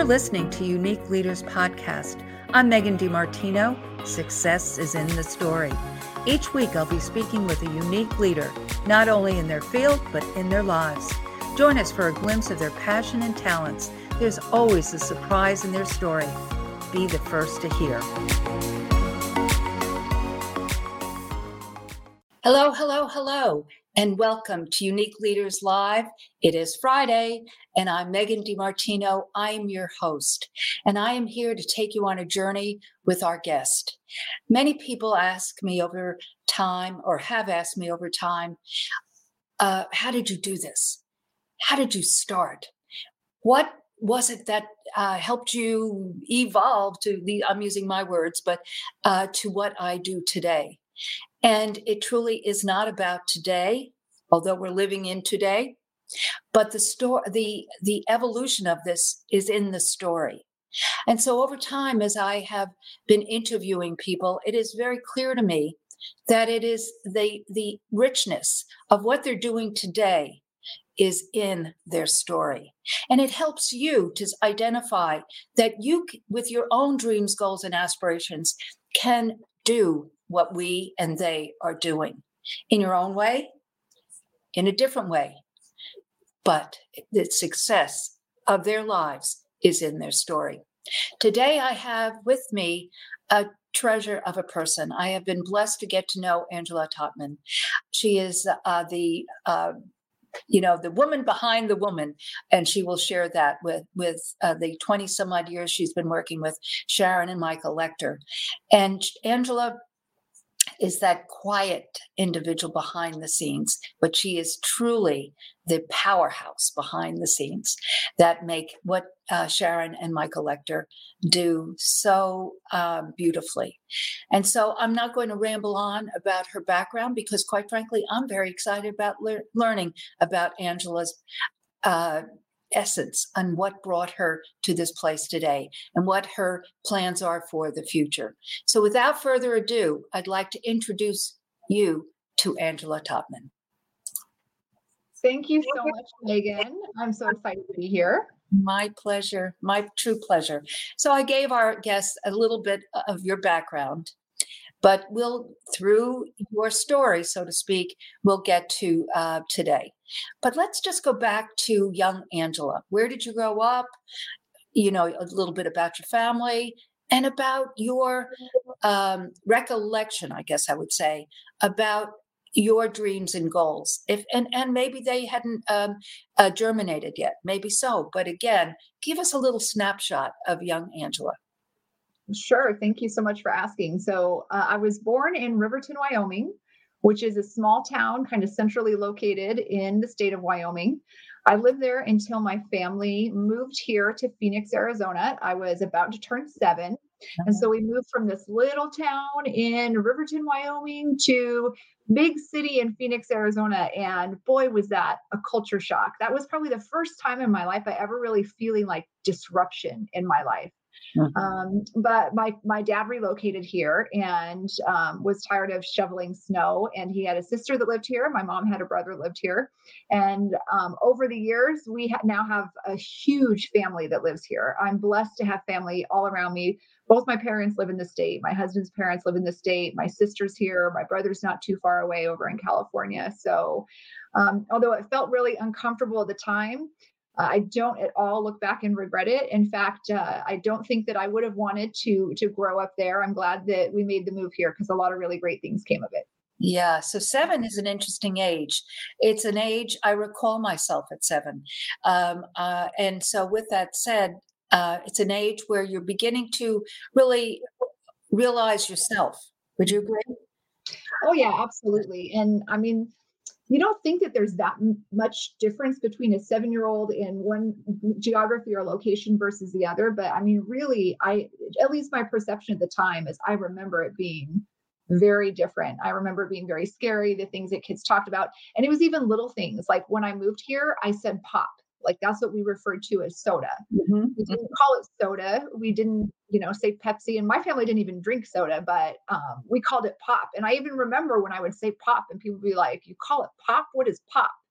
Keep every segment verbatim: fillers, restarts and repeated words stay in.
You're listening to Unique Leaders Podcast. I'm Megan DiMartino. Success is in the story. Each week I'll be speaking with a unique leader, not only in their field, but in their lives. Join us for a glimpse of their passion and talents. There's always a surprise in their story. Be the first to hear. Hello, hello, hello, and welcome to Unique Leaders Live. It is Friday, and I'm Megan DiMartino. I'm your host, and I am here to take you on a journey with our guest. Many people ask me over time, or have asked me over time, uh, how did you do this? How did you start? What was it that uh, helped you evolve to the, I'm using my words, but uh, to what I do today? And it truly is not about today, although we're living in today, but the story, the, the evolution of this is in the story. And so over time, as I have been interviewing people, it is very clear to me that it is the, the richness of what they're doing today is in their story. And it helps you to identify that you, with your own dreams, goals, and aspirations, can do what we and they are doing in your own way, in a different way. But the success of their lives is in their story. Today, I have with me a treasure of a person. I have been blessed to get to know Angela Totman. She is uh, the uh, you know, the woman behind the woman. And she will share that with, with uh, the twenty some odd years she's been working with Sharon and Michael Lecter. And Angela is that quiet individual behind the scenes, but she is truly the powerhouse behind the scenes that make what uh, Sharon and Michael Lecter do so uh, beautifully. And so I'm not going to ramble on about her background because, quite frankly, I'm very excited about le- learning about Angela's uh, essence and what brought her to this place today and what her plans are for the future. So without further ado, I'd like to introduce you to Angela Totman. Thank you so much, Megan. I'm so excited to be here. My pleasure, my true pleasure. So I gave our guests a little bit of your background, but we'll, through your story, so to speak, we'll get to uh, today. But let's just go back to young Angela. Where did you grow up? You know, a little bit about your family and about your um, recollection, I guess I would say, about your dreams and goals. If and, and maybe they hadn't um, uh, germinated yet, maybe so. But again, give us a little snapshot of young Angela. Sure. Thank you so much for asking. So uh, I was born in Riverton, Wyoming, which is a small town kind of centrally located in the state of Wyoming. I lived there until my family moved here to Phoenix, Arizona. I was about to turn seven. And so we moved from this little town in Riverton, Wyoming to big city in Phoenix, Arizona. And boy, was that a culture shock. That was probably the first time in my life I ever really feeling like disruption in my life. Mm-hmm. Um, but my, my dad relocated here and um, was tired of shoveling snow. And he had a sister that lived here. My mom had a brother that lived here. And um, over the years, we ha- now have a huge family that lives here. I'm blessed to have family all around me. Both my parents live in the state. My husband's parents live in the state. My sister's here. My brother's not too far away over in California. So um, although it felt really uncomfortable at the time, Uh, I don't at all look back and regret it. In fact, uh, I don't think that I would have wanted to to grow up there. I'm glad that we made the move here because a lot of really great things came of it. Yeah, so seven is an interesting age. It's an age I recall myself at seven. Um, uh, and so with that said, uh, it's an age where you're beginning to really realize yourself. Would you agree? Oh, yeah, absolutely. And I mean, you don't think that there's that m- much difference between a seven-year-old in one geography or location versus the other. But I mean, really, I, at least my perception at the time is I remember it being very different. I remember it being very scary, the things that kids talked about. And it was even little things like when I moved here, I said pop. Like that's what we referred to as soda. Mm-hmm. We didn't call it soda. We didn't, you know, say Pepsi. And my family didn't even drink soda, but um, we called it pop. And I even remember when I would say pop and people would be like, you call it pop? What is pop?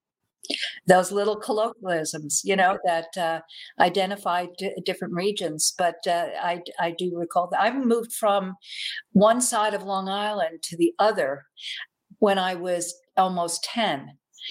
Those little colloquialisms, you know, that uh, identify d- different regions. But uh, I, I do recall that I've moved from one side of Long Island to the other when I was almost ten.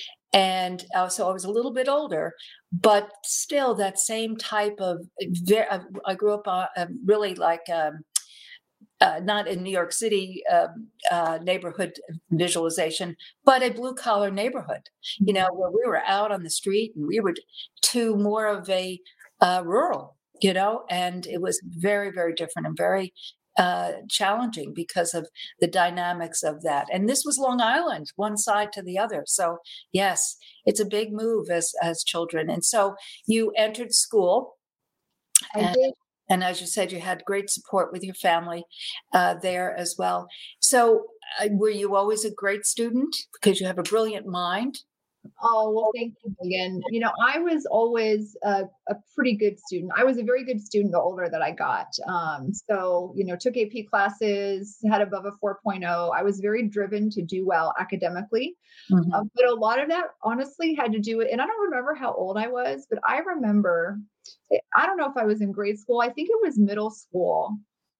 And uh, so I was a little bit older, but still that same type of, ve- uh, I grew up uh, um, really like, um, uh, not in New York City um, uh, neighborhood visualization, but a blue collar neighborhood, you know, where we were out on the street and we were to more of a uh, rural, you know, and it was very, very different and very uh, challenging because of the dynamics of that. And this was Long Island, one side to the other. So yes, it's a big move as as children. And so you entered school. I And did. and as you said, you had great support with your family uh, there as well. So, uh, were you always a great student because you have a brilliant mind? Oh, well, thank you again. You know, I was always a, a pretty good student. I was a very good student the older that I got. Um, so, you know, took A P classes, had above a 4.0. I was very driven to do well academically. Mhm. Um, but a lot of that honestly had to do with, and I don't remember how old I was, but I remember, eh, I don't know if I was in grade school. I think it was middle school.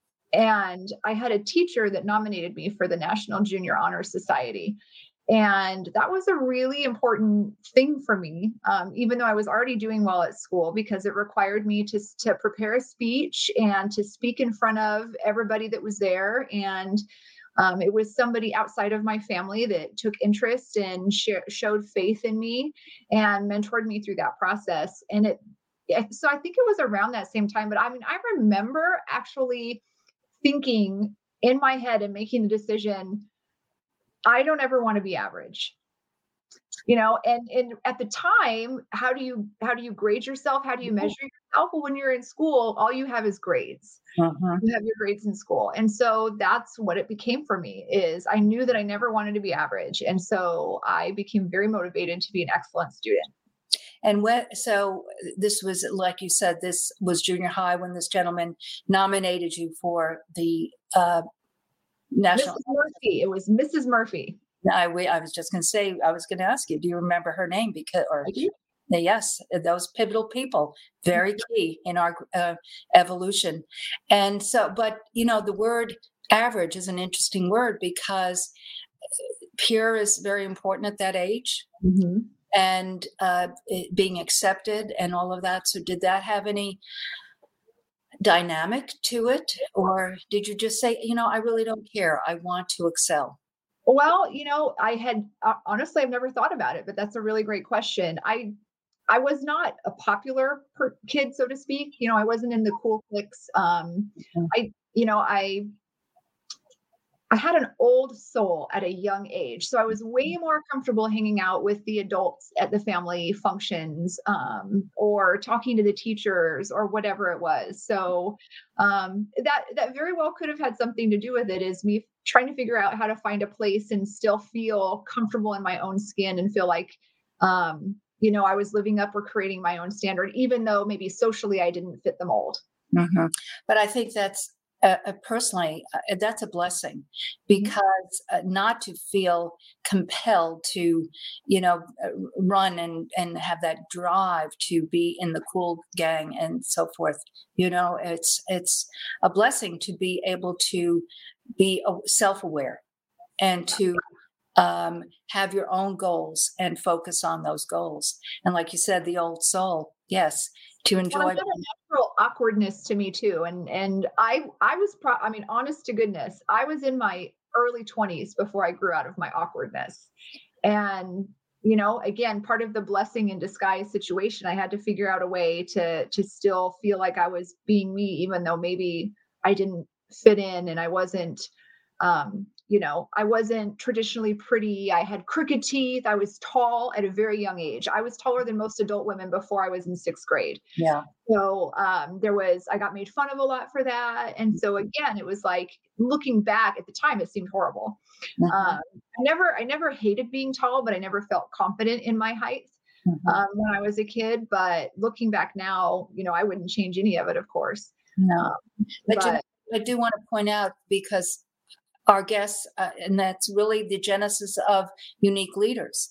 And I had a teacher that nominated me for the National Junior Honor Society. And that was a really important thing for me, um, even though I was already doing well at school, because it required me to, to prepare a speech and to speak in front of everybody that was there. And um, it was somebody outside of my family that took interest and sh- showed faith in me and mentored me through that process. And it, yeah, so I think it was around that same time. But I mean, I remember actually thinking in my head and making the decision, I don't ever want to be average. You know, and and at the time, how do you how do you grade yourself? How do you measure yourself? Well, when you're in school, all you have is grades. Mhm. You have your grades in school. And so that's what it became for me is I knew that I never wanted to be average. And so I became very motivated to be an excellent student. And when, so this was, like you said, this was junior high when this gentleman nominated you for the uh, national. missus Murphy, it was missus Murphy. I, we, I was just going to say, I was going to ask you, do you remember her name? Because, or I do. yes, those pivotal people, very key in our uh, evolution. And so, but you know, the word average is an interesting word because pure is very important at that age, Mhm. and uh, it being accepted and all of that. So, did that have any dynamic to it, or did you just say, you know, I really don't care, I want to excel? Well, you know, I had uh, honestly, I've never thought about it, but that's a really great question. I I was not a popular per- kid, so to speak. You know, I wasn't in the cool cliques. Um, I, you know, I I had an old soul at a young age, so I was way more comfortable hanging out with the adults at the family functions, um, or talking to the teachers or whatever it was. So um, that that very well could have had something to do with it. Is me trying to figure out how to find a place and still feel comfortable in my own skin and feel like, um, you know, I was living up or creating my own standard, even though maybe socially I didn't fit the mold. Mhm. But I think that's uh, uh, personally, uh, that's a blessing Mhm. because uh, not to feel compelled to, you know, uh, run and and have that drive to be in the cool gang and so forth. You know, it's it's a blessing to be able to be uh, self-aware and to um, have your own goals and focus on those goals. And like you said, the old soul, yes, to Well, I enjoy. had a natural awkwardness to me too, and and I I was pro I mean, honest to goodness, I was in my early twenties before I grew out of my awkwardness. And, you know, again, part of the blessing in disguise situation, I had to figure out a way to to still feel like I was being me, even though maybe I didn't fit in and I wasn't um, you know, I wasn't traditionally pretty. I had crooked teeth. I was tall at a very young age. I was taller than most adult women before I was in sixth grade. Yeah. So um, there was, I got made fun of a lot for that. And so again, it was like looking back at the time, it seemed horrible. Mhm. Um, I never, I never hated being tall, but I never felt confident in my height Mhm. um, when I was a kid. But looking back now, you know, I wouldn't change any of it, of course. No. Um, But, you know, but I do want to point out because our guests, uh, and that's really the genesis of unique leaders.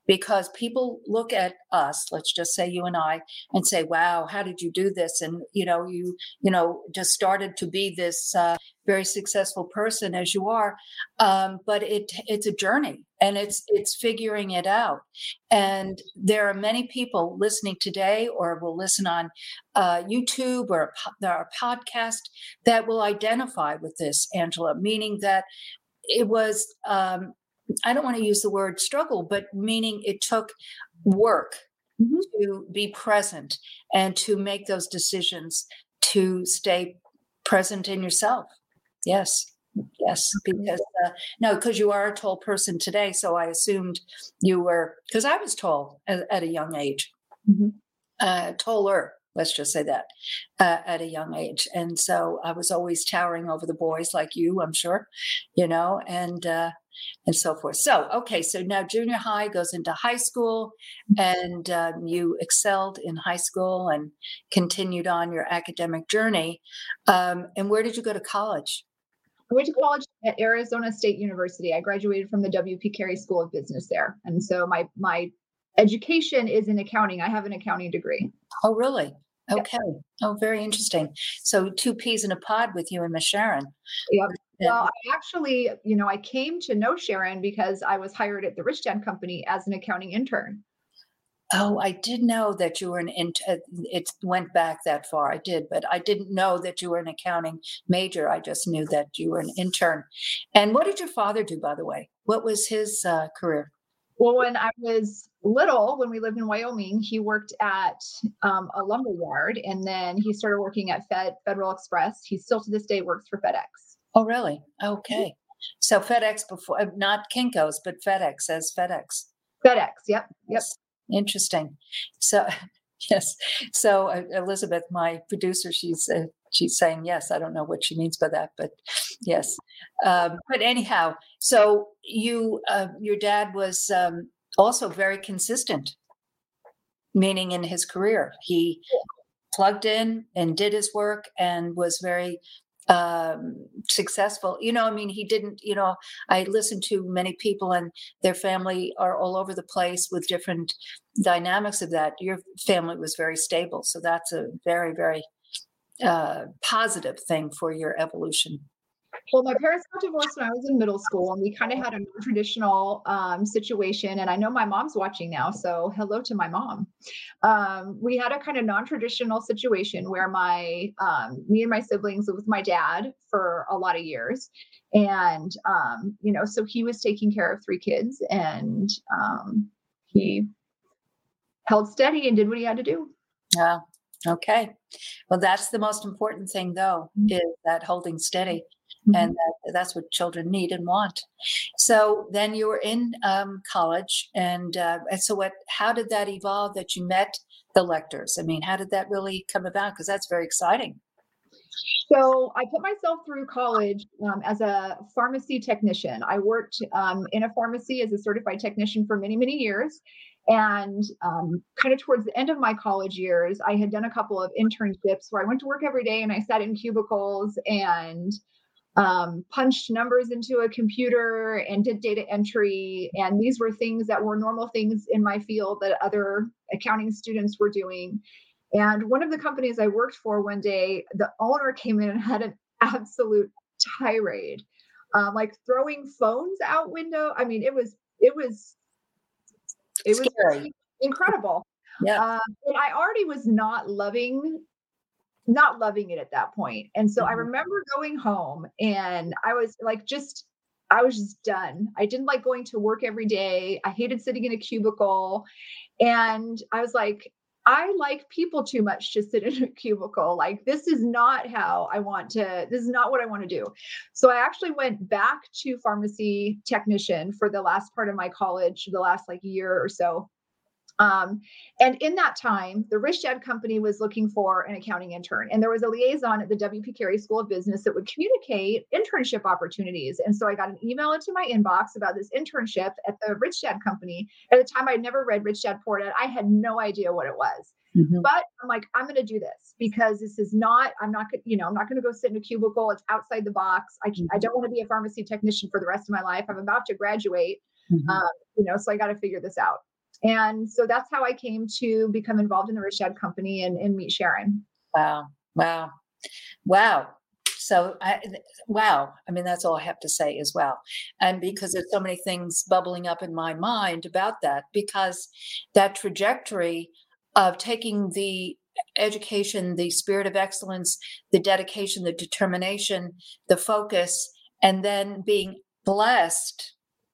because people look at us, let's just say you and I, and say, wow, how did you do this? And, you know, you, you know, just started to be this uh, very successful person as you are. Um, but it, it's a journey, and it's, it's figuring it out. And there are many people listening today, or will listen on uh, YouTube or a, or a podcast, that will identify with this, Angela, meaning that it was, um, I don't want to use the word struggle, but meaning it took work mm-hmm. to be present and to make those decisions, to stay present in yourself. Yes. Yes. Because, uh, no, because you are a tall person today. So I assumed you were, because I was tall at, at a young age, mm-hmm. uh, taller. Let's just say that uh, at a young age. And so I was always towering over the boys like you, I'm sure, you know, and, uh, and so forth. So, okay. So now junior high goes into high school, and um, you excelled in high school and continued on your academic journey. Um, and where did you go to college? I went to college at Arizona State University. I graduated from the W P Carey School of Business there. And so my, my education is in accounting. I have an accounting degree. Oh, really? Okay. Oh, very interesting. So two peas in a pod with you and Miss Sharon. Yep. Well, I actually, you know, I came to know Sharon because I was hired at the Rich Dad Company as an accounting intern. Oh, I did know that you were an intern. It went back that far. I did, but I didn't know that you were an accounting major. I just knew that you were an intern. And what did your father do, by the way? What was his uh, career? Well, when I was little, when we lived in Wyoming, he worked at um, a lumber yard, and then he started working at Fed Federal Express. He still to this day works for FedEx. Oh, really? Okay. So FedEx before, not Kinko's, but FedEx as FedEx. FedEx. Yep. Yep. Interesting. So, yes. So uh, Elizabeth, my producer, she's uh, she's saying yes. I don't know what she means by that, but yes. Um, but anyhow, so you, uh, your dad was um, also very consistent, meaning in his career, he plugged in and did his work and was very um successful. You know, I mean, he didn't, you know, I listened to many people and their family are all over the place with different dynamics of that. Your family was very stable. So that's a very, very uh positive thing for your evolution. Well, my parents got divorced when I was in middle school, and we kind of had a non-traditional um, situation. And I know my mom's watching now, so hello to my mom. Um, we had a kind of non-traditional situation where my, um, me and my siblings lived with my dad for a lot of years. And, um, you know, so he was taking care of three kids, and um, he held steady and did what he had to do. Yeah. Okay. Well, that's the most important thing, though, mm-hmm. is that holding steady. Mm-hmm. And that, that's what children need and want. So then you were in um, college, and, uh, and so what? How did that evolve? That you met the Lectors? I mean, how did that really come about? Because that's very exciting. So I put myself through college um, as a pharmacy technician. I worked um, in a pharmacy as a certified technician for many, many years. And um, kind of towards the end of my college years, I had done a couple of internships where I went to work every day and I sat in cubicles and um, punched numbers into a computer and did data entry. And these were things that were normal things in my field that other accounting students were doing. And one of the companies I worked for one day, the owner came in and had an absolute tirade, um, like throwing phones out window. I mean, it was, it was, it was Scary. incredible. Yeah. Um, and I already was not loving not loving it at that point. And so mm-hmm. I remember going home and I was like, just, I was just done. I didn't like going to work every day. I hated sitting in a cubicle. And I was like, I like people too much to sit in a cubicle. Like, this is not how I want to, this is not what I want to do. So I actually went back to pharmacy technician for the last part of my college, the last like year or so. Um, and in that time, the Rich Dad Company was looking for an accounting intern, and there was a liaison at the W P Carey School of Business that would communicate internship opportunities. And so I got an email into my inbox about this internship at the Rich Dad Company. At the time, I'd never read Rich Dad Poor Dad. I had no idea what it was. Mm-hmm. But I'm like, I'm going to do this because this is not, I'm not going to, you know, I'm not going to go sit in a cubicle. It's outside the box. I, mm-hmm. I don't want to be a pharmacy technician for the rest of my life. I'm about to graduate, mm-hmm. um, you know, so I got to figure this out. And so that's how I came to become involved in the Rich Dad Company and, and meet Sharon. Wow. Wow. Wow. So, I, wow. I mean, that's all I have to say as well. And because there's so many things bubbling up in my mind about that, because that trajectory of taking the education, the spirit of excellence, the dedication, the determination, the focus, and then being blessed,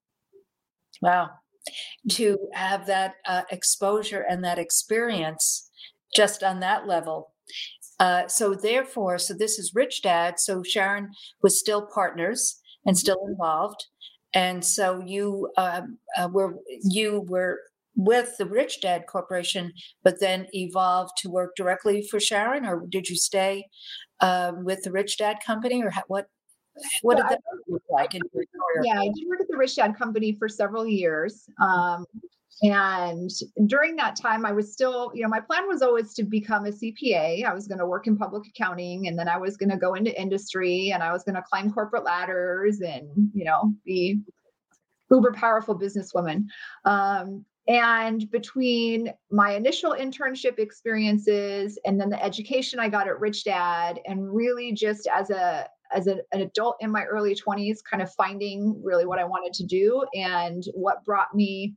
wow, to have that uh, exposure and that experience just on that level. Uh, so therefore, so this is Rich Dad. So Sharon was still partners and still involved, and so you uh, uh, were you were with the Rich Dad Corporation, but then evolved to work directly for Sharon, or did you stay um, with the Rich Dad Company, or how, what? What So did I, that look like in your career? yeah, I did work at the Rich Dad Company for several years. Um, and during that time, I was still, you know, my plan was always to become a C P A. I was going to work in public accounting, and then I was going to go into industry, and I was going to climb corporate ladders and, you know, be uber powerful businesswoman. Um, and between my initial internship experiences and then the education I got at Rich Dad, and really just as a as a, an adult in my early twenties, kind of finding really what I wanted to do and what brought me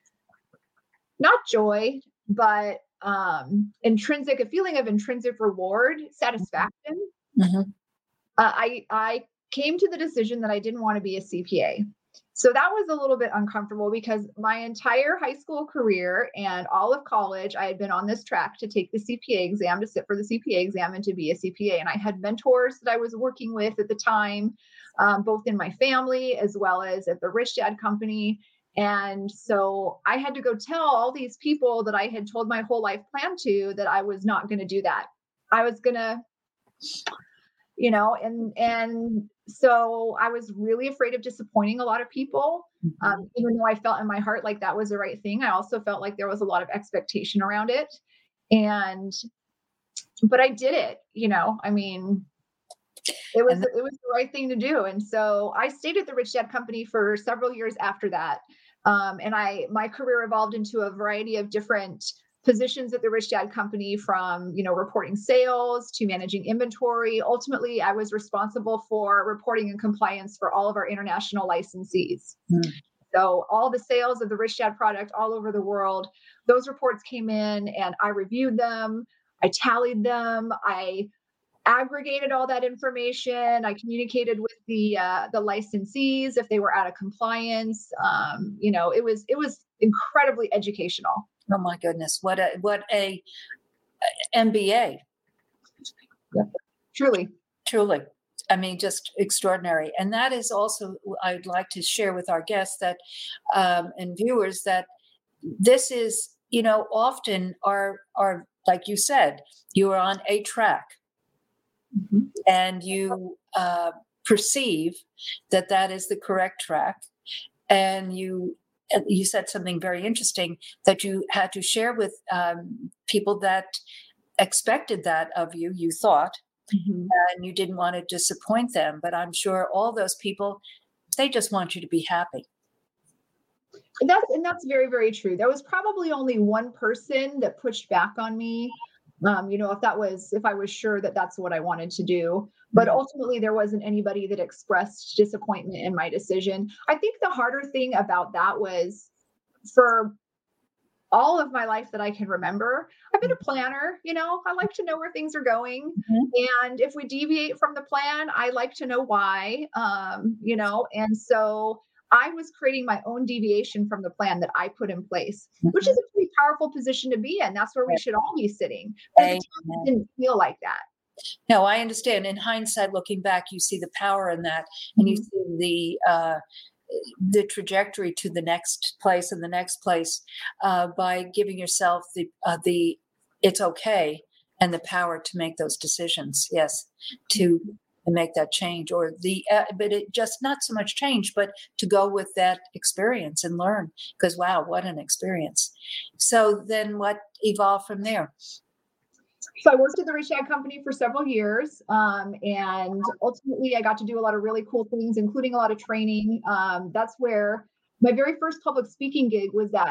not joy, but um, intrinsic, a feeling of intrinsic reward, satisfaction. Mm-hmm. Uh, I I came to the decision that I didn't want to be a C P A. So that was a little bit uncomfortable because my entire high school career and all of college, I had been on this track to take the C P A exam, to sit for the C P A exam and to be a C P A. And I had mentors that I was working with at the time, um, both in my family as well as at the Rich Dad Company. And so I had to go tell all these people that I had told my whole life plan to that I was not going to do that. I was going to, you know, and and so I was really afraid of disappointing a lot of people. Um, even though I felt in my heart like that was the right thing, I also felt like there was a lot of expectation around it. And but I did it, you know. I mean, it was And it was the right thing to do. And so I stayed at the Rich Dad Company for several years after that. Um, and I my career evolved into a variety of different positions at the Rich Dad Company, from, you know, reporting sales to managing inventory. Ultimately, I was responsible for reporting and compliance for all of our international licensees. mm, So all the sales of the Rich Dad product all over the world, those reports came in and I reviewed them. I tallied them. I aggregated all that information. I communicated with the uh, the licensees if they were out of compliance. Um, you know, it was it was incredibly educational. oh my goodness, what a what a M B A, Yep. Truly. truly. I mean, just extraordinary. And that is also, I'd like to share with our guests that um, and viewers that this is, you know, often are are like you said, you are on a track. Mm-hmm. And you uh, perceive that that is the correct track, and you you said something very interesting that you had to share with um, people that expected that of you. You thought, mm-hmm. and you didn't want to disappoint them, but I'm sure all those people, they just want you to be happy. And that's and that's very, very true. There was probably only one person that pushed back on me. Um, you know, if that was, if I was sure that that's what I wanted to do, but ultimately there wasn't anybody that expressed disappointment in my decision. I think the harder thing about that was, for all of my life that I can remember, I've been a planner. You know, I like to know where things are going. Mm-hmm. And if we deviate from the plan, I like to know why, um, you know, and so I was creating my own deviation from the plan that I put in place, mm-hmm. which is a pretty powerful position to be in. That's where we should all be sitting. But at the time, it didn't feel like that. No, I understand. In hindsight, looking back, you see the power in that, and you see the uh, the trajectory to the next place and the next place uh, by giving yourself the uh, the it's okay and the power to make those decisions. Yes, to make that change, or the uh, but it just not so much change, but to go with that experience and learn, because wow, what an experience. So then what evolved from there? So I worked at the Rich Dad Company for several years, um, and ultimately I got to do a lot of really cool things, including a lot of training. Um, that's where my very first public speaking gig was at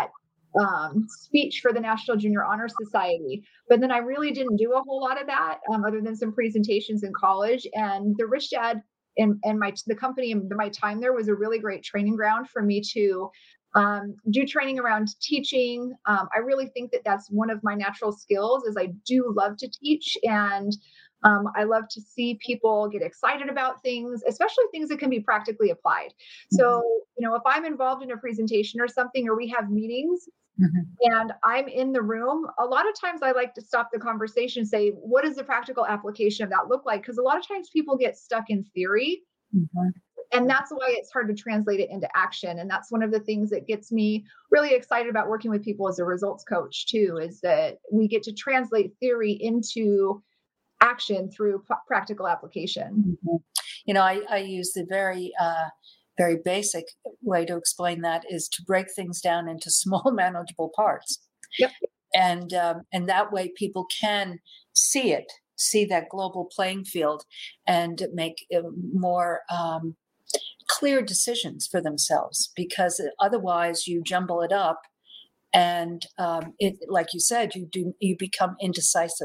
um, speech for the National Junior Honor Society. But then I really didn't do a whole lot of that, um, other than some presentations in college. And the Rich Dad and, and my the company and my time there was a really great training ground for me to um, do training around teaching. Um, I really think that that's one of my natural skills is I do love to teach, and um, I love to see people get excited about things, especially things that can be practically applied. Mm-hmm. So, you know, if I'm involved in a presentation or something, or we have meetings, mm-hmm. and I'm in the room, a lot of times I like to stop the conversation, say, what does the practical application of that look like? Because a lot of times people get stuck in theory. Mm-hmm. And that's why it's hard to translate it into action. And that's one of the things that gets me really excited about working with people as a results coach too, is that we get to translate theory into action through p- practical application. Mm-hmm. You know, I, I use the very, uh, very basic way to explain that is to break things down into small, manageable parts. Yep. And um, and that way people can see it, see that global playing field, and make more um, clear decisions for themselves. Because otherwise, you jumble it up, and um, it, like you said, you do you become indecisive.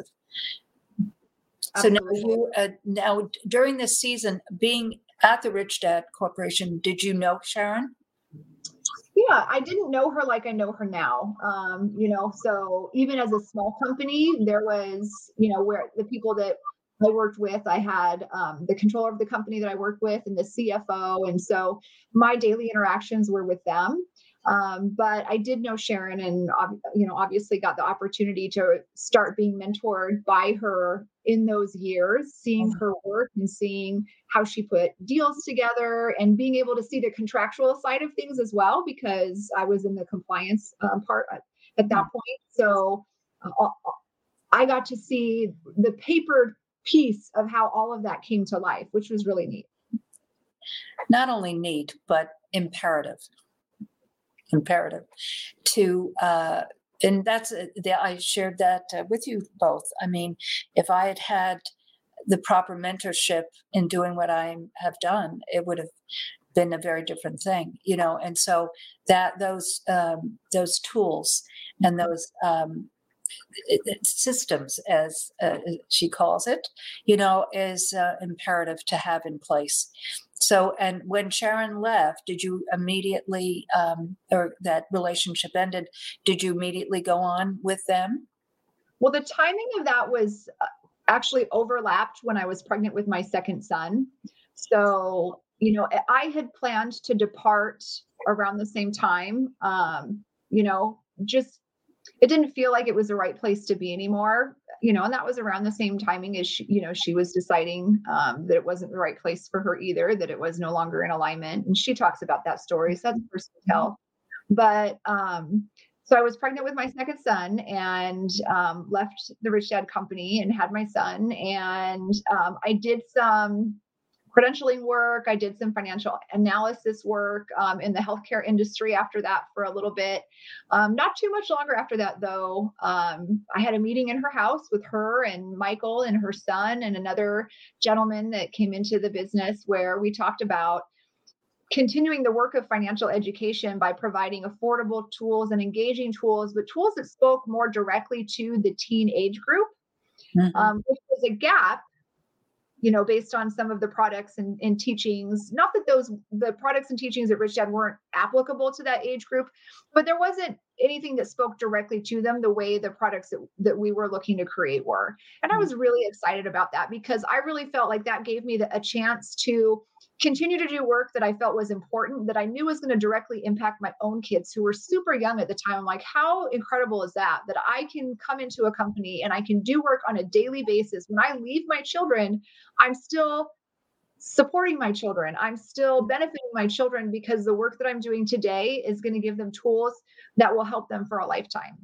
So now you uh, now during this season, being at the Rich Dad Corporation, did you know Sharon? Yeah, I didn't know her like I know her now. Um, you know, so even as a small company, there was, you know, where the people that I worked with, I had um, the controller of the company that I worked with and the C F O. And so my daily interactions were with them. Um, but I did know Sharon, and, you know, obviously got the opportunity to start being mentored by her in those years, seeing her work and seeing how she put deals together and being able to see the contractual side of things as well, because I was in the compliance um, part at, at that point. So uh, I got to see the papered piece of how all of that came to life, which was really neat. Not only neat, but imperative. imperative to uh and that's uh, the, I shared that uh, with you both. I mean, if I had had the proper mentorship in doing what I have done, it would have been a very different thing, you know. And so that those um those tools and those um systems, as uh, she calls it, you know, is uh, imperative to have in place. So, and when Sharon left, did you immediately, um, or that relationship ended, did you immediately go on with them? Well, the timing of that was actually overlapped when I was pregnant with my second son. So, you know, I had planned to depart around the same time. Um, you know, just it didn't feel like it was the right place to be anymore, you know, and that was around the same timing as she, you know, she was deciding um, that it wasn't the right place for her either, that it was no longer in alignment. And she talks about that story. So that's personal tell. But um, so I was pregnant with my second son and um, left the Rich Dad company and had my son. And um, I did some credentialing work. I did some financial analysis work um, in the healthcare industry after that for a little bit. Um, not too much longer after that, though. Um, I had a meeting in her house with her and Michael and her son and another gentleman that came into the business, where we talked about continuing the work of financial education by providing affordable tools and engaging tools, but tools that spoke more directly to the teen age group, mm-hmm. um, which was a gap, you know, based on some of the products and, and teachings. Not that those, the products and teachings at Rich Dad weren't applicable to that age group, but there wasn't anything that spoke directly to them the way the products that, that we were looking to create were. And I was really excited about that, because I really felt like that gave me the, a chance to continue to do work that I felt was important, that I knew was going to directly impact my own kids who were super young at the time. I'm like, how incredible is that, that I can come into a company and I can do work on a daily basis. When I leave my children, I'm still supporting my children. I'm still benefiting my children, because the work that I'm doing today is going to give them tools that will help them for a lifetime.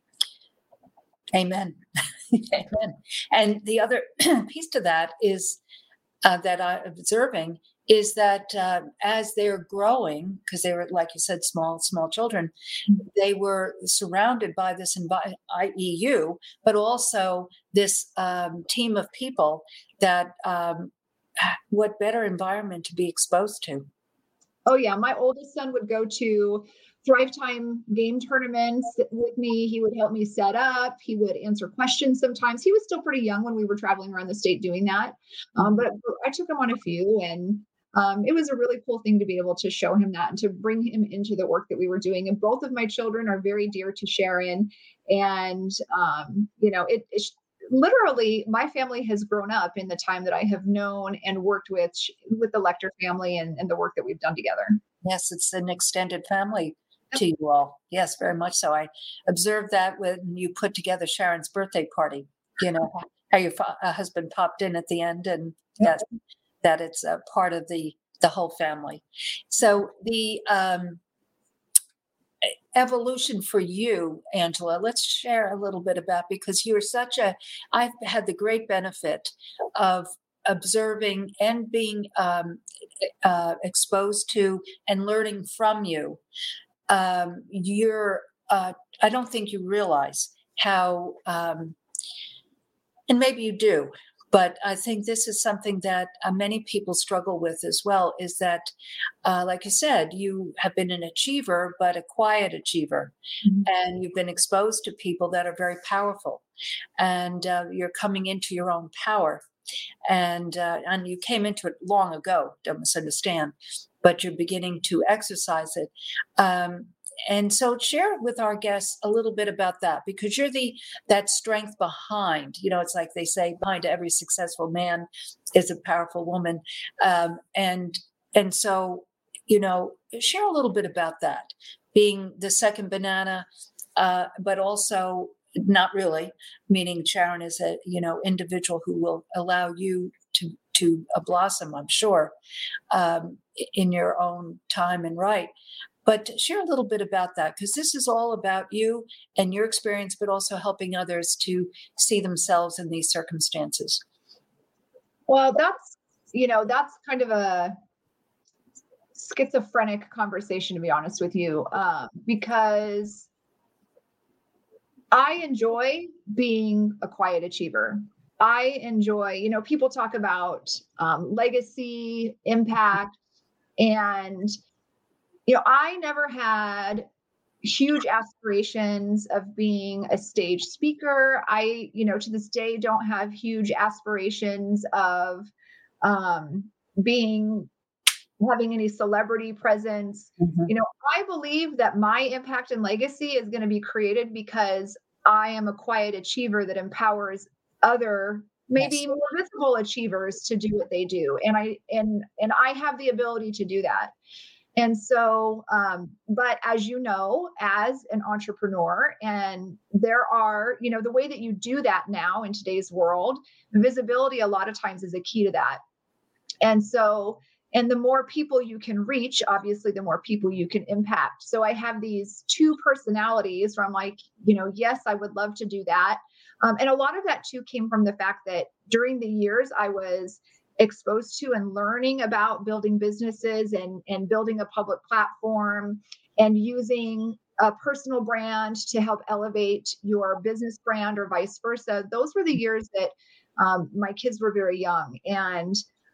Amen. Amen. And the other piece to that is uh, that I'm observing is that uh, as they're growing, because they were, like you said, small, small children, they were surrounded by this envi- I E U, but also this um, team of people that um, what better environment to be exposed to? Oh, yeah. My oldest son would go to Thrive Time game tournaments with me. He would help me set up. He would answer questions sometimes. He was still pretty young when we were traveling around the state doing that. Um, but I took him on a few, and um, it was a really cool thing to be able to show him that and to bring him into the work that we were doing. And both of my children are very dear to Sharon. And, um, you know, it, it literally, my family has grown up in the time that I have known and worked with, with the Lecter family and, and the work that we've done together. Yes, it's an extended family to you all. Yes, very much so. I observed that when you put together Sharon's birthday party, you know, how your fa- uh, husband popped in at the end, and that, that it's a part of the, the whole family. So the um, evolution for you, Angela, let's share a little bit about, because you're such a, I've had the great benefit of observing and being um, uh, exposed to and learning from you. Um, you're, uh, I don't think you realize how, um, and maybe you do, but I think this is something that uh, many people struggle with as well, is that, uh, like you said, you have been an achiever, but a quiet achiever. Mm-hmm. And you've been exposed to people that are very powerful, and uh, you're coming into your own power. And uh, and you came into it long ago, don't misunderstand, but you're beginning to exercise it. Um, and so share with our guests a little bit about that, because you're the that strength behind, you know, it's like they say, behind every successful man is a powerful woman. Um, and and so, you know, share a little bit about that, being the second banana, uh, but also not really, meaning Sharon is a, you know, individual who will allow you to to uh, blossom, I'm sure, um, in your own time and right. But share a little bit about that, because this is all about you and your experience, but also helping others to see themselves in these circumstances. Well, that's, you know, that's kind of a schizophrenic conversation, to be honest with you, um, because I enjoy being a quiet achiever. I enjoy, you know, people talk about um, legacy, impact, and, you know, I never had huge aspirations of being a stage speaker. I, you know, to this day don't have huge aspirations of um, being having any celebrity presence. Mm-hmm. You know, I believe that my impact and legacy is going to be created because I am a quiet achiever that empowers other, maybe yes. more visible achievers to do what they do. And I, and, and I have the ability to do that. And so, um, but as you know, as an entrepreneur, and there are, you know, the way that you do that now in today's world, visibility a lot of times is a key to that. And so, and the more people you can reach, obviously, the more people you can impact. So I have these two personalities where I'm like, you know, yes, I would love to do that. Um, and a lot of that too came from the fact that during the years I was exposed to and learning about building businesses and, and building a public platform and using a personal brand to help elevate your business brand or vice versa. Those were the years that um, my kids were very young. And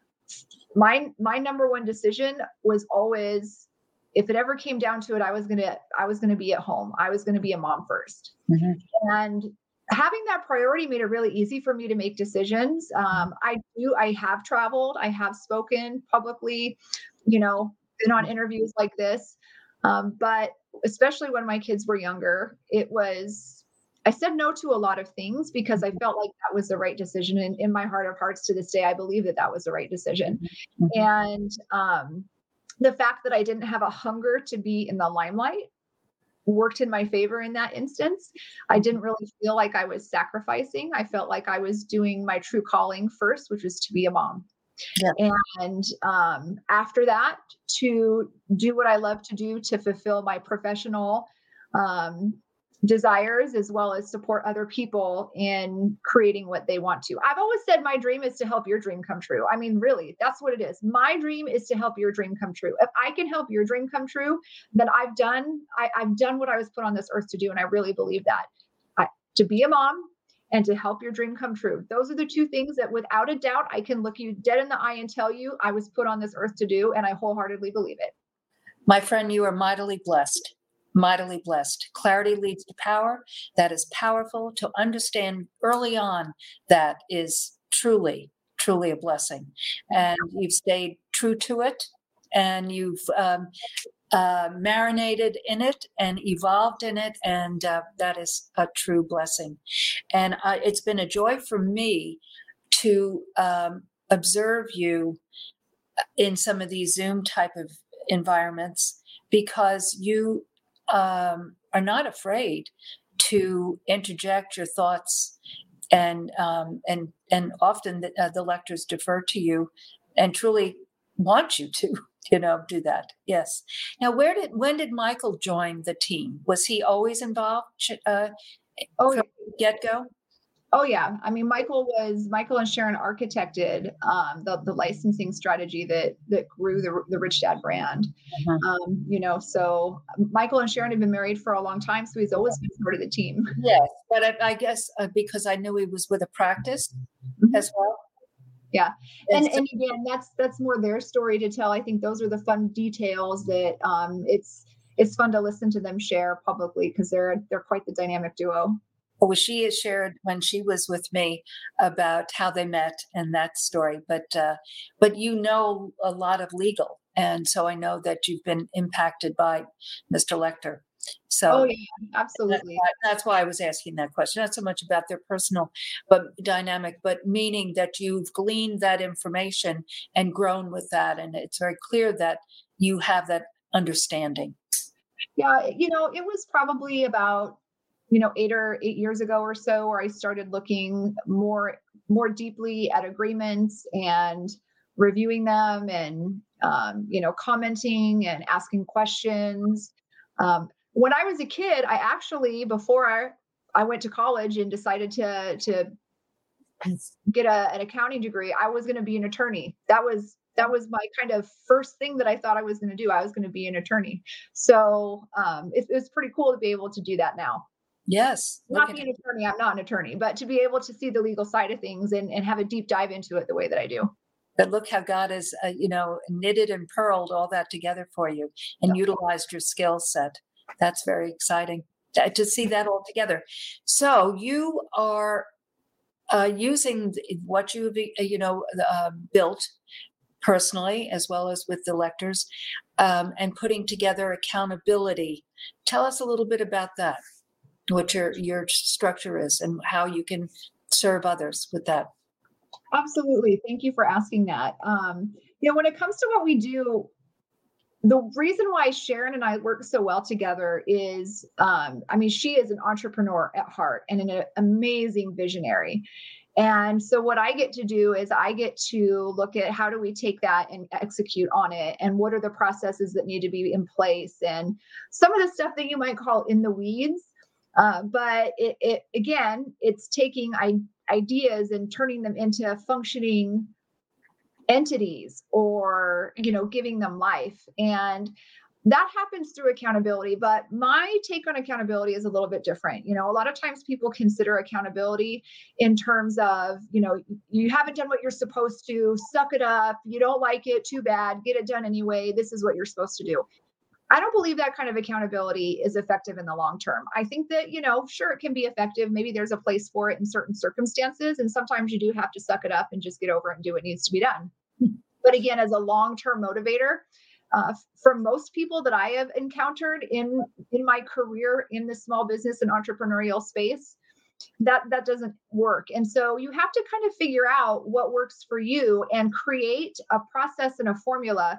my my number one decision was always, if it ever came down to it, I was gonna I was gonna be at home. I was gonna be a mom first. Mm-hmm. And having that priority made it really easy for me to make decisions. Um, I do, I have traveled, I have spoken publicly, you know, been on interviews like this. Um, but especially when my kids were younger, it was, I said no to a lot of things because I felt like that was the right decision. And in my heart of hearts to this day, I believe that that was the right decision. Mm-hmm. And um, the fact that I didn't have a hunger to be in the limelight worked in my favor in that instance. I didn't really feel like I was sacrificing. I felt like I was doing my true calling first, which was to be a mom. Yeah. And um, after that, to do what I love to do to fulfill my professional um, desires, as well as support other people in creating what they want to. I've always said my dream is to help your dream come true. I mean, really, that's what it is. My dream is to help your dream come true. If I can help your dream come true, then I've done, I, I've done what I was put on this earth to do. And I really believe that. I, to be a mom and to help your dream come true. Those are the two things that without a doubt, I can look you dead in the eye and tell you I was put on this earth to do. And I wholeheartedly believe it. My friend, you are mightily blessed. mightily blessed. Clarity leads to power. That is powerful. To understand early on, that is truly, truly a blessing. And you've stayed true to it, and you've um, uh, marinated in it and evolved in it, and uh, that is a true blessing. And uh, it's been a joy for me to um, observe you in some of these Zoom type of environments, because you um, are not afraid to interject your thoughts, and um, and and often the, uh, the lectors defer to you and truly want you to, you know, do that. Yes. Now, where did when did Michael join the team? Was he always involved uh, Oh, from get go? Oh yeah, I mean, Michael was Michael and Sharon architected um, the the licensing strategy that that grew the the Rich Dad brand. Uh-huh. Um, you know, so Michael and Sharon have been married for a long time, so he's always been part of the team. Yes, but I, I guess uh, because I knew he was with a practice Mhm. as well. Yeah, And and so- and again, that's that's more their story to tell. I think those are the fun details that um, it's it's fun to listen to them share publicly, because they're they're quite the dynamic duo. well, she has shared when she was with me about how they met and that story. But uh, but you know a lot of legal, and so I know that you've been impacted by Mister Lecter. So Oh yeah, that's absolutely. why, that's why I was asking that question. Not so much about their personal but dynamic, but meaning that you've gleaned that information and grown with that, and it's very clear that you have that understanding. Yeah, you know, it was probably about, you know, eight or eight years ago or so where I started looking more more deeply at agreements and reviewing them, and um, you know, commenting and asking questions. Um, when I was a kid, I actually, before I I went to college and decided to to get a, an accounting degree, I was going to be an attorney. That was that was my kind of first thing that I thought I was going to do. I was going to be an attorney. So um, it, it was pretty cool to be able to do that now. Yes, look Not at be an attorney, I'm not an attorney, but to be able to see the legal side of things, and, and have a deep dive into it the way that I do. but look how God has, uh, you know, knitted and pearled all that together for you and utilized your skill set. That's very exciting to, to see that all together. So you are uh, using th- what you've, uh, you know, uh, built personally as well as with the lectors, um, and putting together accountability. Tell us a little bit about that, what your your structure is and how you can serve others with that. Absolutely. Thank you for asking that. Um, you know, when it comes to what we do, the reason why Sharon and I work so well together is, um, I mean, she is an entrepreneur at heart and an amazing visionary. And so what I get to do is I get to look at how do we take that and execute on it, and what are the processes that need to be in place, and some of the stuff that you might call in the weeds. Uh, but it, it again, it's taking I, ideas and turning them into functioning entities, or you know, giving them life. And that happens through accountability, but my take on accountability is a little bit different. You know, a lot of times people consider accountability in terms of, you know, you haven't done what you're supposed to, suck it up, you don't like it, too bad, get it done anyway, this is what you're supposed to do. I don't believe that kind of accountability is effective in the long term. I think that, you know, sure, it can be effective. Maybe there's a place for it in certain circumstances. And sometimes you do have to suck it up and just get over it and do what needs to be done. But again, as a long-term motivator, uh, for most people that I have encountered in in my career in the small business and entrepreneurial space, that that doesn't work. And so you have to kind of figure out what works for you and create a process and a formula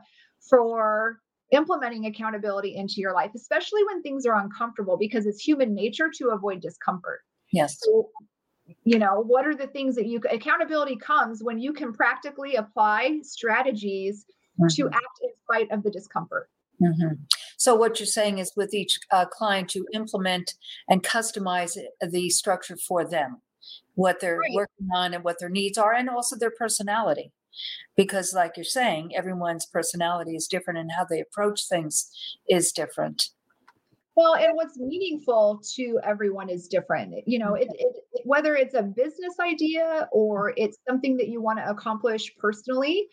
for implementing accountability into your life, especially when things are uncomfortable, because it's human nature to avoid discomfort. Yes. So, you know, what are the things that you accountability comes when you can practically apply strategies to Mhm. act in spite of the discomfort. Mhm. So what you're saying is with each uh, client, you implement and customize it- the structure for them, what they're Right. working on and what their needs are, and also their personality. Because, like you're saying, everyone's personality is different and how they approach things is different. Well, and what's meaningful to everyone is different. You know, it, it, it- whether it's a business idea or it's something that you want to accomplish personally,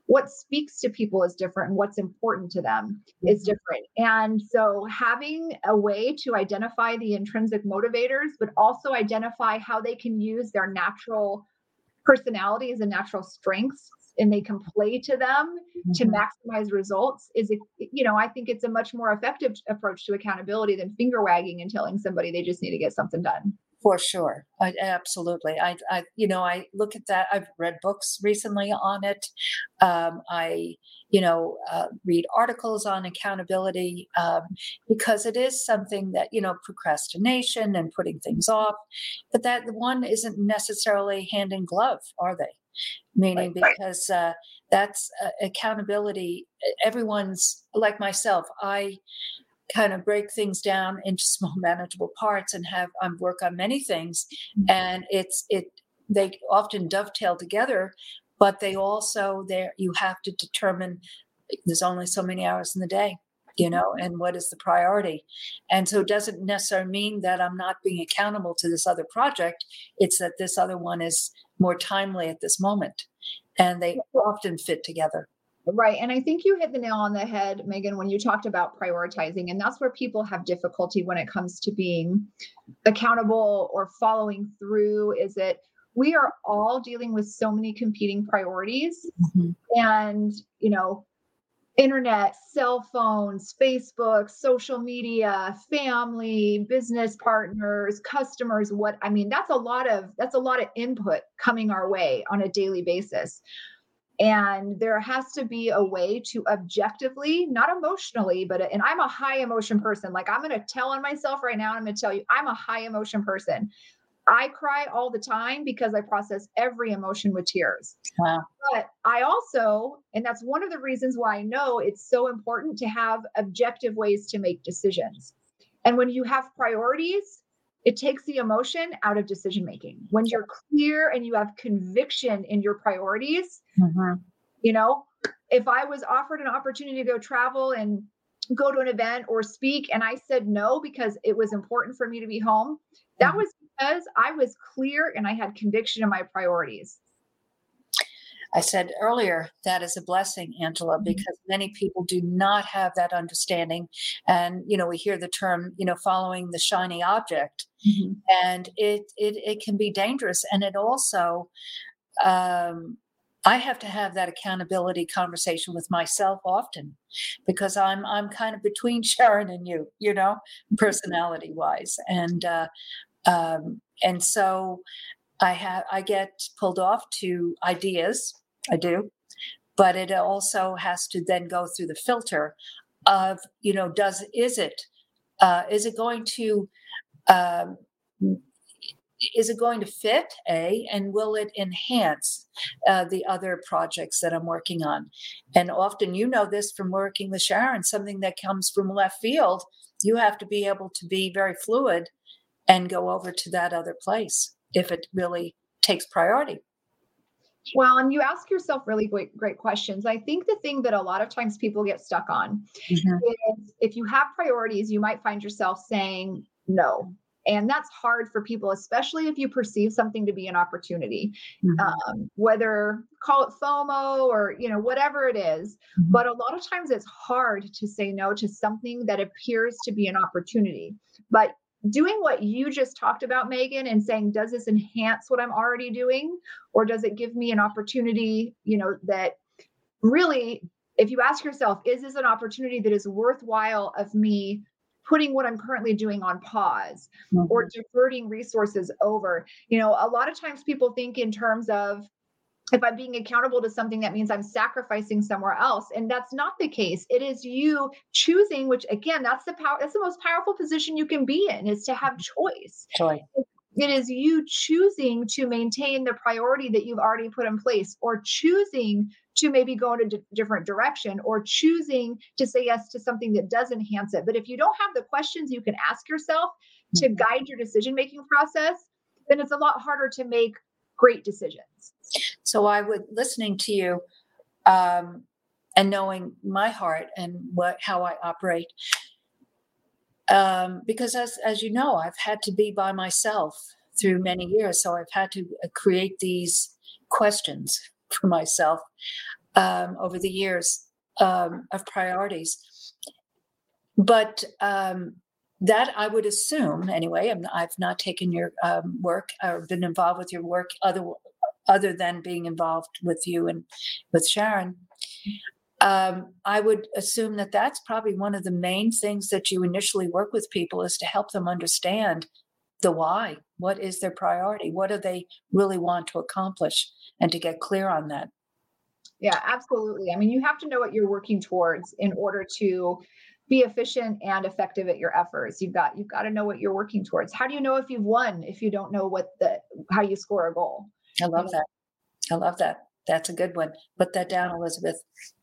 what speaks to people is different and what's important to them is different. And so having a way to identify the intrinsic motivators, but also identify how they can use their natural personalities and natural strengths and they can play to them mm-hmm. to maximize results is, you know, I think it's a much more effective approach to accountability than finger wagging and telling somebody they just need to get something done. For sure. I, absolutely. I, I, you know, I look at that. I've read books recently on it. Um, I, you know, uh, read articles on accountability um, because it is something that, you know, procrastination and putting things off, but that one isn't necessarily hand in glove, are they? Meaning right, because uh, that's uh, accountability. Everyone's like myself. I kind of break things down into small manageable parts and have um, work on many things. And it's, it, they often dovetail together, but they also there, you have to determine there's only so many hours in the day, you know, and what is the priority. And so it doesn't necessarily mean that I'm not being accountable to this other project. It's that this other one is more timely at this moment. And they often fit together. Right. And I think you hit the nail on the head, Megan, when you talked about prioritizing. And that's where people have difficulty when it comes to being accountable or following through, is that we are all dealing with so many competing priorities mm-hmm. and, you know, internet, cell phones, Facebook, social media, family, business partners, customers. What, I mean, that's a lot of, that's a lot of input coming our way on a daily basis. And there has to be a way to objectively, not emotionally, but, and I'm a high emotion person. Like I'm going to tell on myself right now. I'm going to tell you, I'm a high emotion person. I cry all the time because I process every emotion with tears. Wow. But I also, and that's one of the reasons why I know it's so important to have objective ways to make decisions. And when you have priorities, it takes the emotion out of decision making. When you're clear and you have conviction in your priorities, mm-hmm. you know, if I was offered an opportunity to go travel and go to an event or speak, and I said no because it was important for me to be home, that mm-hmm. was because I was clear and I had conviction in my priorities. I said earlier, that is a blessing, Angela, because many people do not have that understanding. And, you know, we hear the term, you know, following the shiny object, mm-hmm. and it, it, it can be dangerous. And it also, um, I have to have that accountability conversation with myself often because I'm, I'm kind of between Sharon and you, you know, personality wise. And, uh, um, and so I have, I get pulled off to ideas. I do, but it also has to then go through the filter of, you know, does, is it, uh, is it going to, um, is it going to fit, A, and will it enhance uh, the other projects that I'm working on? And often, you know this from working with Sharon, something that comes from left field, you have to be able to be very fluid and go over to that other place if it really takes priority. Well, and you ask yourself really great, great questions. I think the thing that a lot of times people get stuck on mm-hmm. is if you have priorities, you might find yourself saying no. And that's hard for people, especially if you perceive something to be an opportunity, mm-hmm. um, whether call it FOMO or, you know, whatever it is. Mm-hmm. But a lot of times it's hard to say no to something that appears to be an opportunity. But doing what you just talked about, Megan, and saying, does this enhance what I'm already doing? Or does it give me an opportunity, you know, that really, if you ask yourself, is this an opportunity that is worthwhile of me putting what I'm currently doing on pause mm-hmm. or diverting resources over? You know, a lot of times people think in terms of, if I'm being accountable to something, that means I'm sacrificing somewhere else. And that's not the case. It is you choosing, which again, that's the power, that's the most powerful position you can be in, is to have choice. Choice. It is you choosing to maintain the priority that you've already put in place, or choosing to maybe go in a d- different direction, or choosing to say yes to something that does enhance it. But if you don't have the questions you can ask yourself to mm-hmm. guide your decision-making process, then it's a lot harder to make great decisions. So I would, listening to you um, and knowing my heart and what how I operate, um, because as as you know, I've had to be by myself through many years. So I've had to create these questions for myself. um, over the years um, of priorities. But um, that I would assume, anyway, I'm, I've not taken your um, work or been involved with your work other other than being involved with you and with Sharon. Um, I would assume that that's probably one of the main things that you initially work with people, is to help them understand the why. What is their priority? What do they really want to accomplish? And to get clear on that. Yeah, absolutely. I mean, you have to know what you're working towards in order to be efficient and effective at your efforts. You've got you've got to know what you're working towards. How do you know if you've won if you don't know what the how you score a goal? I You love know? that. I love that. That's a good one. Put that down, Elizabeth.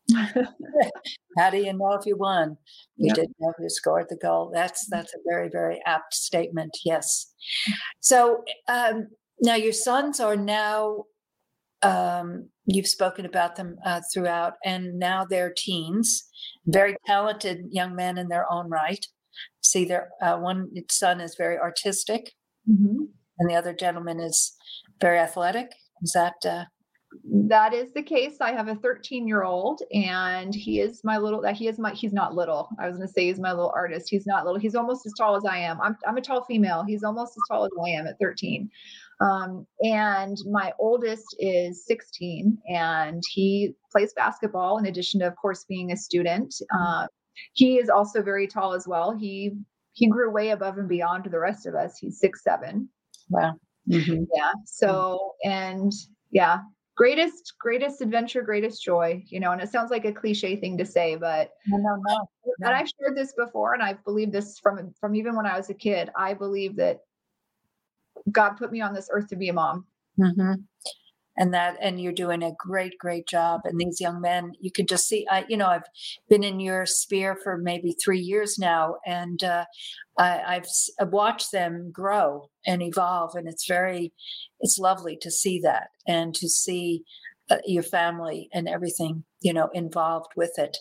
How do you know if you won? You Yep. didn't know if you scored the goal. That's that's a very, very apt statement. Yes. So um, now your sons are now, um, you've spoken about them uh, throughout, and now they're teens, very talented young men in their own right. See, their uh, one son is very artistic, Mhm. and the other gentleman is very athletic. Is that? Uh, That is the case. I have a thirteen year old and he is my little, that he is my, he's not little. I was going to say he's my little artist. He's not little. He's almost as tall as I am. I'm, I'm a tall female. He's almost as tall as I am at thirteen. Um, and my oldest is sixteen and he plays basketball in addition to, of course, being a student. Uh, he is also very tall as well. He, he grew way above and beyond the rest of us. He's six, seven. wow. Mm-hmm. Yeah. So, and yeah, greatest, greatest adventure, greatest joy, you know, and it sounds like a cliche thing to say, but, No, no, no. and I've shared this before and I've believed this from, from even when I was a kid. I believe that God put me on this earth to be a mom. Mm-hmm. And that, and you're doing a great, great job. And these young men, you can just see, I, you know, I've been in your sphere for maybe three years now, and uh, I, I've s- watched them grow and evolve. And it's very, it's lovely to see that and to see uh, your family and everything, you know, involved with it.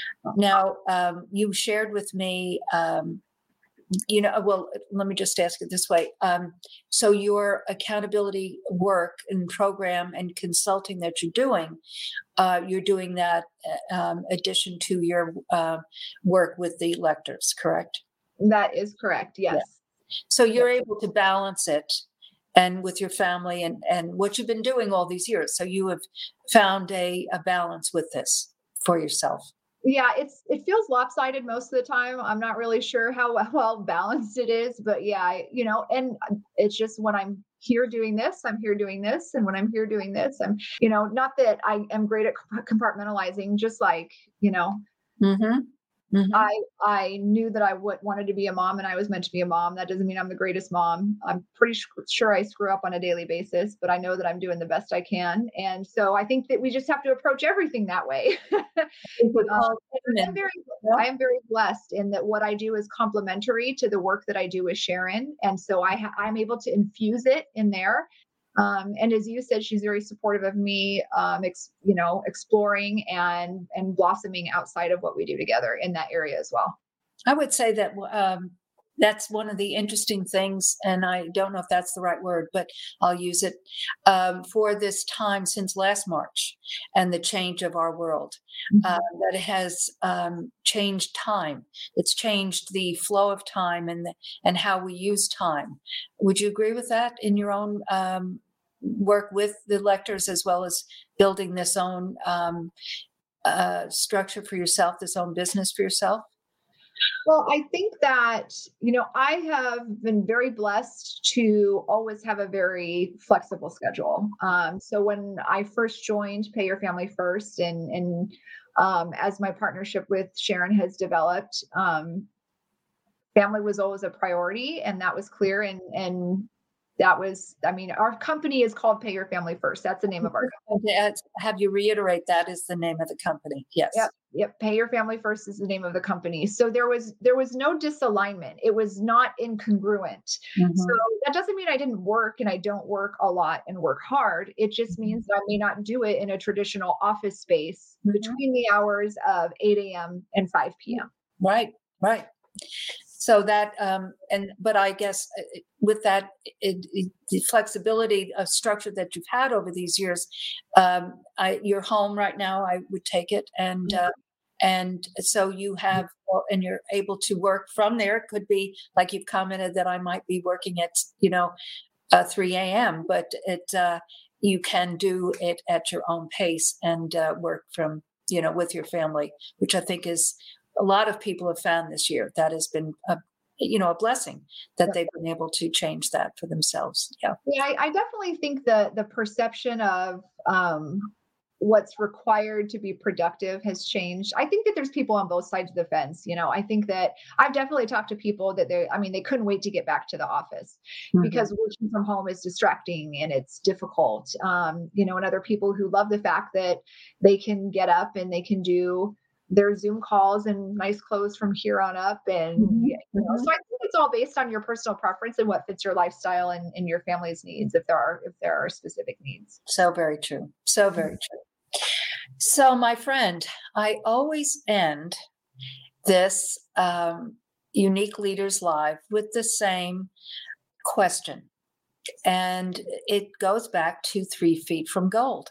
Now, um, you shared with me, um, you know, well, let me just ask it this way. Um, so your accountability work and program and consulting that you're doing, uh, you're doing that uh, um, addition to your uh, work with the lectors, correct? That is correct. Yeah. Yes. So you're able to balance it and with your family and, and what you've been doing all these years. So you have found a, a balance with this for yourself. Yeah, it's it feels lopsided most of the time. I'm not really sure how well well balanced it is, but yeah, I, you know, and uh, it's just when I'm here doing this, I'm here doing this, and when I'm here doing this, I'm, you know, not that I am great at compartmentalizing, just like, you know, Mm-hmm. Mm-hmm. I I knew that I would wanted to be a mom and I was meant to be a mom. That doesn't mean I'm the greatest mom. I'm pretty sure I screw up on a daily basis, but I know that I'm doing the best I can. And so I think that we just have to approach everything that way. Uh, I'm very, I am very blessed in that what I do is complementary to the work that I do with Sharon, and so I ha- I'm able to infuse it in there. Um, and as you said, she's very supportive of me, um, ex- you know, exploring and and blossoming outside of what we do together in that area as well. I would say that um, that's one of the interesting things, and I don't know if that's the right word, but I'll use it um, for this time since last March and the change of our world. Uh, that has um, changed time. It's changed the flow of time and the, and how we use time. Would you agree with that in your own um, work with the lectors, as well as building this own um, uh, structure for yourself, this own business for yourself? Well, I think that, you know, I have been very blessed to always have a very flexible schedule. Um, so when I first joined Pay Your Family First, and and um, as my partnership with Sharon has developed, um, family was always a priority, and that was clear. And and that was, I mean, our company is called Pay Your Family First. That's the name of our company. And to have you reiterate that is the name of the company. Yes. Yep. Yep. Pay Your Family First is the name of the company. So there was there was no disalignment. It was not incongruent. Mm-hmm. So that doesn't mean I didn't work and I don't work a lot and work hard. It just means that I may not do it in a traditional office space mm-hmm. between the hours of eight a.m. and five p.m. Right. Right. so that, um, and, but I guess uh, with that, it, it, the flexibility of structure that you've had over these years, um, I, you're home right now, I would take it. And, uh, and so you have, well, and you're able to work from there. It could be like you've commented that I might be working at, you know, uh, three a.m., but it, uh, you can do it at your own pace and uh, work from, you know, with your family, which I think is a lot of people have found this year. That has been a, you know, a blessing that they've been able to change that for themselves. Yeah. Yeah, I, I definitely think the the perception of um, what's required to be productive has changed. I think that there's people on both sides of the fence. You know, I think that I've definitely talked to people that they, I mean, they couldn't wait to get back to the office mm-hmm. because working from home is distracting and it's difficult. Um, you know, and other people who love the fact that they can get up and they can do their Zoom calls and nice clothes from here on up. And, mm-hmm. you know, so I think it's all based on your personal preference and what fits your lifestyle and, and your family's needs, if there are, if there are specific needs. So very true. So very true. So my friend, I always end this um, Unique Leaders Live with the same question. And it goes back to three feet from gold.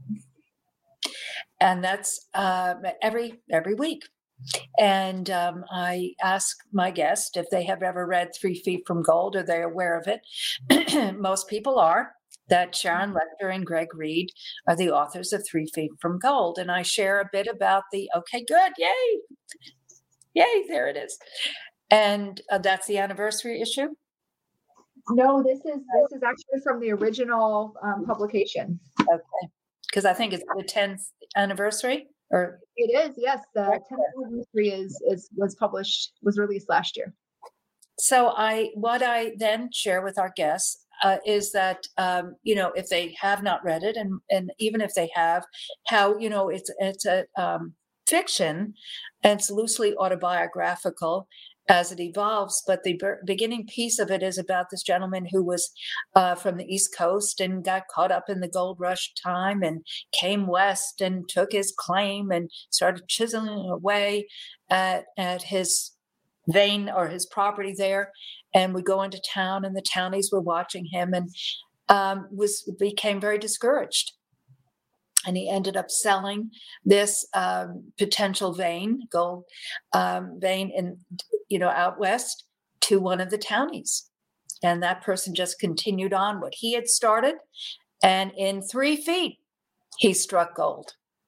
And that's uh, every every week. And um, I ask my guest if they have ever read Three Feet from Gold. Are they aware of it? Most people are. That Sharon Lechter and Greg Reed are the authors of Three Feet from Gold. And I share a bit about the, okay, good, yay, yay, there it is. And uh, that's the anniversary issue? No, this is this is actually from the original um, publication. Okay. Because I think it's the tenth anniversary, or it is. Yes, the tenth anniversary is is was published was released last year. So I, what I then share with our guests uh, is that um, you know, if they have not read it, and and even if they have, how you know it's it's a um, fiction, and it's loosely autobiographical as it evolves, but the beginning piece of it is about this gentleman who was uh, from the East Coast and got caught up in the gold rush time and came west and took his claim and started chiseling away at, at his vein or his property there, and would go into town, and the townies were watching him, and um, was became very discouraged. And he ended up selling this um, potential vein, gold um, vein, in you know out west to one of the townies, and that person just continued on what he had started, and in three feet he struck gold.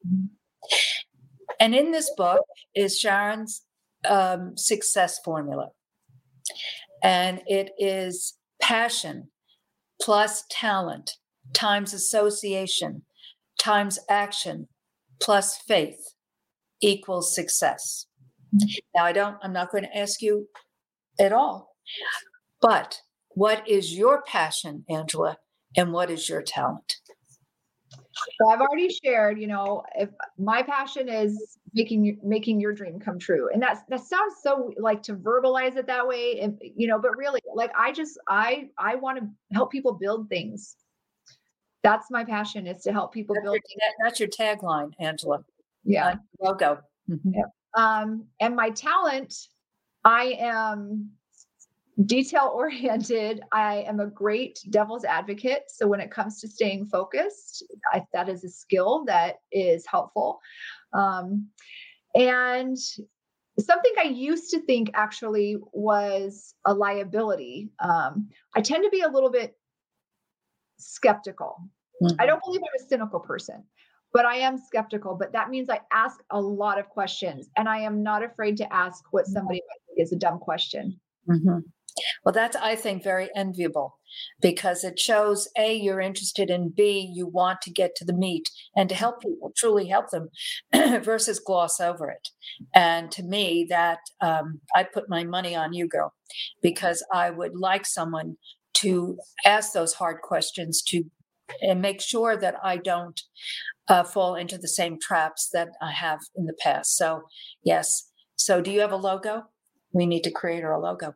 And in this book is Sharon's um, success formula, and it is passion plus talent times association times action plus faith equals success. Now, I don't, I'm not going to ask you at all, but what is your passion, Angela, and what is your talent? So I've already shared, you know, if my passion is making making your dream come true, and that's that sounds so like to verbalize it that way, and you know, but really, like I just I I want to help people build things. That's my passion, is to help people that's build your, things. That's your tagline, Angela. Yeah. Uh, logo. Mm-hmm. Yeah. Um, and my talent, I am detail oriented. I am a great devil's advocate. So when it comes to staying focused, I, that is a skill that is helpful. Um, and something I used to think actually was a liability. Um, I tend to be a little bit skeptical. Mm-hmm. I don't believe I'm a cynical person, but I am skeptical. But that means I ask a lot of questions, and I am not afraid to ask what somebody might think is a dumb question. Mm-hmm. Well, that's, I think, very enviable, because it shows, A, you're interested, and B, you want to get to the meat and to help people, truly help them, versus gloss over it. And to me, that um, I put my money on you, girl, because I would like someone to ask those hard questions to and make sure that I don't uh, fall into the same traps that I have in the past. So, yes. So do you have a logo? We need to create our logo.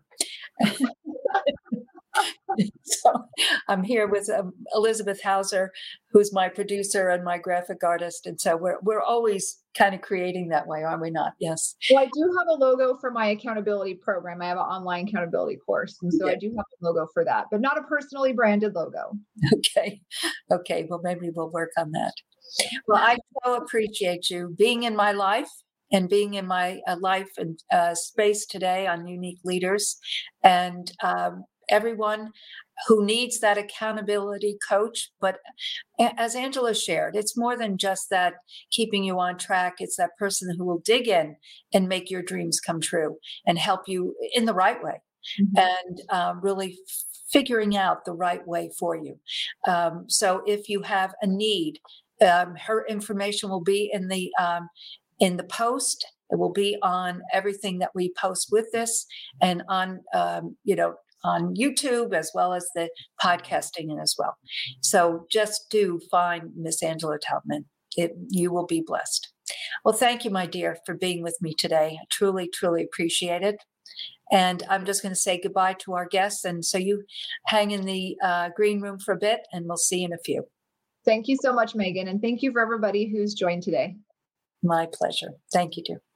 So I'm here with um, Elizabeth Hauser, who's my producer and my graphic artist. And so we're we're always kind of creating that way, are we not? Yes. Well, I do have a logo for my accountability program. I have an online accountability course. And so Yeah. I do have a logo for that, but not a personally branded logo. Okay. Okay. Well, maybe we'll work on that. Well, I so appreciate you being in my life and being in my uh, life and uh, space today on Unique Leaders. And um, everyone who needs that accountability coach. But as Angela shared, it's more than just that keeping you on track. It's that person who will dig in and make your dreams come true and help you in the right way. Mm-hmm. And um, really figuring out the right way for you. Um, so if you have a need, um, her information will be in the um, in the post. It will be on everything that we post with this, and on um, you know on YouTube as well as the podcasting as well. So just do find Miss Angela Taubman. It, you will be blessed. Well, thank you, my dear, for being with me today. I truly, truly appreciate it. And I'm just going to say goodbye to our guests. And so you hang in the uh, green room for a bit, and we'll see you in a few. Thank you so much, Megan. And thank you for everybody who's joined today. My pleasure. Thank you, dear.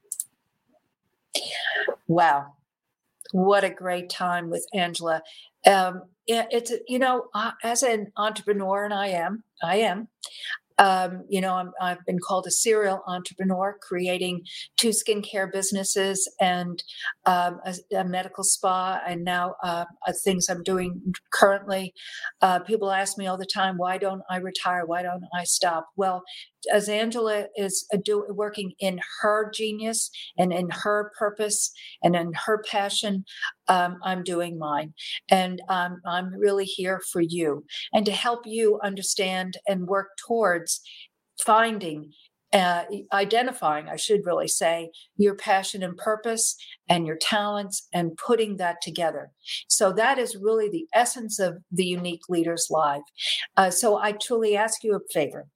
Wow. What a great time with Angela. Um, it's, you know, uh, as an entrepreneur, and I am, I am, Um, you know, I'm, I've been called a serial entrepreneur, creating two skincare businesses and um, a, a medical spa, and now uh, things I'm doing currently. Uh, people ask me all the time, why don't I retire? Why don't I stop? Well, as Angela is a do, working in her genius and in her purpose and in her passion, um, I'm doing mine. And um, I'm really here for you and to help you understand and work towards finding, uh, identifying, I should really say, your passion and purpose and your talents and putting that together. So that is really the essence of the Unique Leaders Live. Uh, so I truly ask you a favor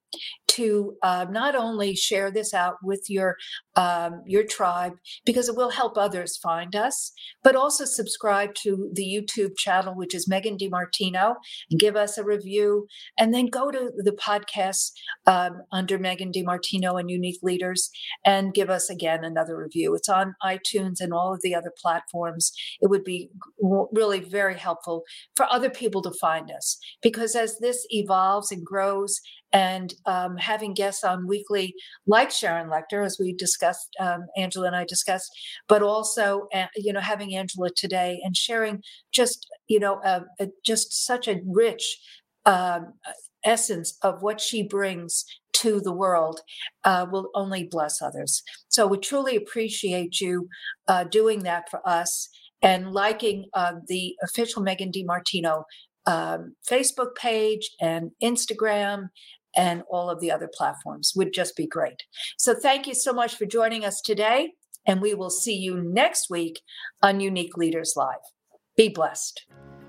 to uh, not only share this out with your um, your tribe, because it will help others find us, but also subscribe to the YouTube channel, which is Megan DiMartino, and give us a review. And then go to the podcast um, under Megan DiMartino and Unique Leaders and give us, again, another review. It's on iTunes and all of the other platforms. It would be really very helpful for other people to find us, because as this evolves and grows, and um, having guests on weekly, like Sharon Lechter, as we discussed, um, Angela and I discussed, but also, uh, you know, having Angela today and sharing just, you know, uh, uh, just such a rich um, essence of what she brings to the world uh, will only bless others. So we truly appreciate you uh, doing that for us and liking uh, the official Megan DiMartino um, Facebook page and Instagram and all of the other platforms would just be great. So thank you so much for joining us today, and we will see you next week on Unique Leaders Live. Be blessed.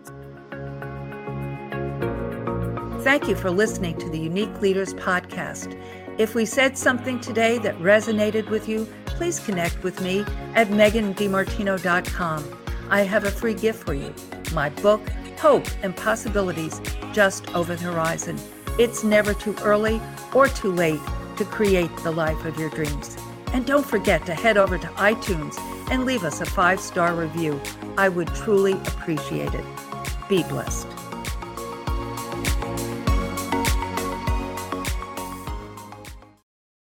Thank you for listening to the Unique Leaders Podcast. If we said something today that resonated with you, please connect with me at megan d martino dot com. I have a free gift for you, my book, Hope and Possibilities Just Over the Horizon. It's never too early or too late to create the life of your dreams. And don't forget to head over to iTunes and leave us a five-star review. I would truly appreciate it. Be blessed.